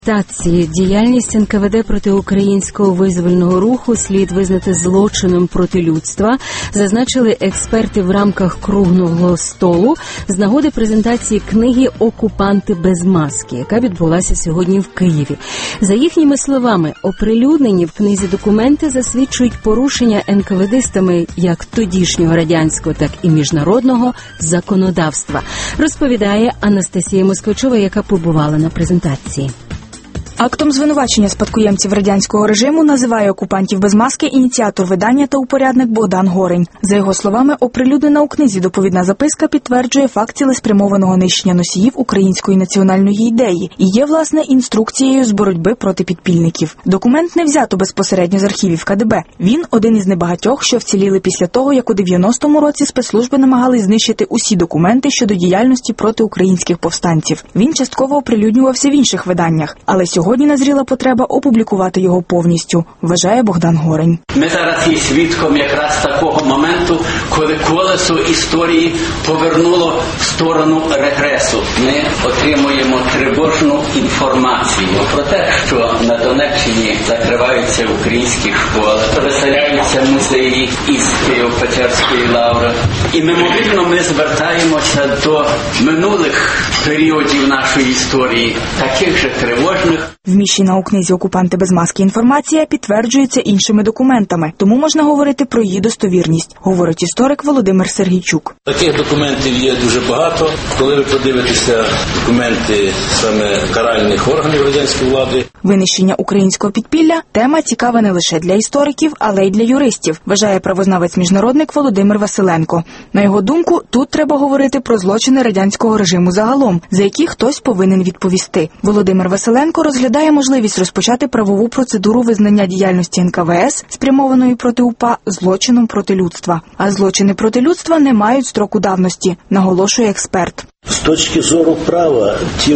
Діяльність НКВД проти українського визвольного руху слід визнати злочином проти людства, зазначили експерти в рамках круглого столу з нагоди презентації книги «Окупанти без маски», яка відбулася сьогодні в Києві. За їхніми словами, оприлюднені в книзі документи засвідчують порушення НКВДистами як тодішнього радянського, так і міжнародного законодавства, розповідає Анастасія Москвичова, яка побувала на презентації. Актом звинувачення спадкоємців радянського режиму називає «Окупантів без маски» ініціатор видання та упорядник Богдан Горень. За його словами, оприлюднена у книзі доповідна записка підтверджує факт цілеспрямованого нищення носіїв української національної ідеї і є, власне, інструкцією з боротьби проти підпільників. Документ не взято безпосередньо з архівів КДБ. Він один із небагатьох, що вціліли після того, як у 90-му році спецслужби намагались знищити усі документи щодо діяльності проти українських повстанців. Він частково оприлюднювався в інших виданнях, але сьогодні назріла потреба опублікувати його повністю, вважає Богдан Горень. Ми зараз є свідком якраз такого моменту, коли колесо історії повернуло в сторону регресу. Ми отримуємо тривожну інформацію про те, що на Донеччині закриваються українські школи, виселяються музеї із Києво-Печерської лаври. І мимовільно ми звертаємося до минулих періодів нашої історії, таких же тривожних. Вміщена у книзі «Окупанти без маски» інформація підтверджується іншими документами, тому можна говорити про її достовірність, говорить історик Володимир Сергійчук. Таких документів є дуже багато. Коли ви подивитеся документи саме каральних органів радянської влади. Винищення українського підпілля – тема цікава не лише для істориків, але й для юристів, вважає правознавець-міжнародник Володимир Василенко. На його думку, тут треба говорити про злочини радянського режиму загалом, за які хтось повинен відповісти. Володимир Василенко розглядає можливість розпочати правову процедуру визнання діяльності НКВС, спрямованої проти УПА, злочином проти людства. А злочини проти людства не мають строку давності, наголошує експерт. З точки зору права, ті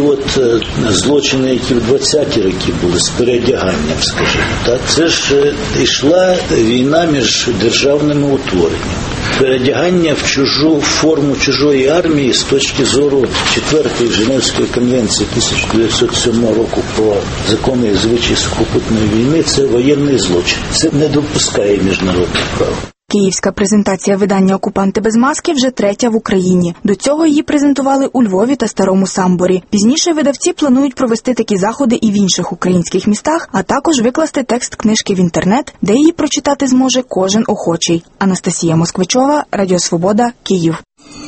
злочини, які в 20-ті роки були, з переодяганням, скажімо, так, це ж йшла війна між державними утвореннями. Передягання в чужу форму чужої армії з точки зору 4-ї Женевської конвенції 1907 року про закони і звичаї сухопутної війни – це воєнний злочин. Це не допускає міжнародне право. Київська презентація видання «Окупанти без маски» вже третя в Україні. До цього її презентували у Львові та Старому Самборі. Пізніше видавці планують провести такі заходи і в інших українських містах, а також викласти текст книжки в інтернет, де її прочитати зможе кожен охочий. Анастасія Москвичова, Радіо Свобода, Київ.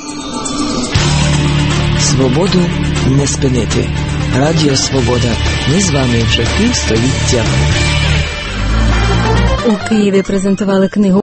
Свободу не спинити. Радіо Свобода. Ми з вами вже півстоліття. У Києві презентували книгу